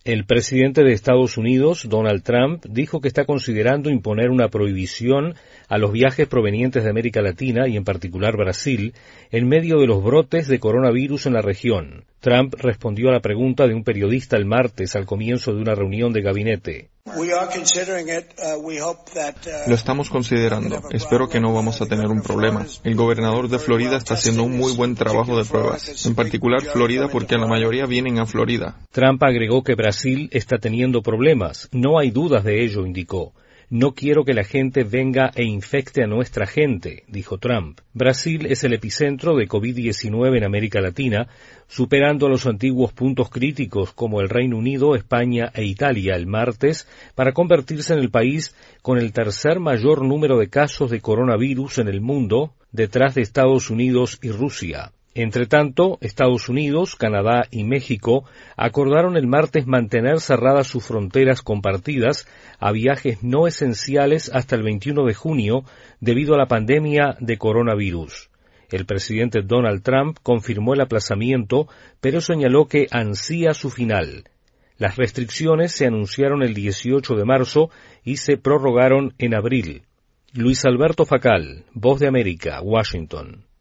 El presidente de Estados Unidos, Donald Trump, dijo que está considerando imponer una prohibición a los viajes provenientes de América Latina y en particular Brasil, en medio de los brotes de coronavirus en la región. Trump respondió a la pregunta de un periodista el martes al comienzo de una reunión de gabinete. Lo estamos considerando. Espero que no vamos a tener un problema. El gobernador de Florida está haciendo un muy buen trabajo de pruebas. En particular Florida, porque la mayoría vienen a Florida. Trump agregó que Brasil está teniendo problemas. No hay dudas de ello, indicó. No quiero que la gente venga e infecte a nuestra gente, dijo Trump. Brasil es el epicentro de COVID-19 en América Latina, superando los antiguos puntos críticos como el Reino Unido, España e Italia el martes, para convertirse en el país con el tercer mayor número de casos de coronavirus en el mundo, detrás de Estados Unidos y Rusia. Entre tanto, Estados Unidos, Canadá y México acordaron el martes mantener cerradas sus fronteras compartidas a viajes no esenciales hasta el 21 de junio debido a la pandemia de coronavirus. El presidente Donald Trump confirmó el aplazamiento, pero señaló que ansía su final. Las restricciones se anunciaron el 18 de marzo y se prorrogaron en abril. Luis Alberto Facal, Voz de América, Washington.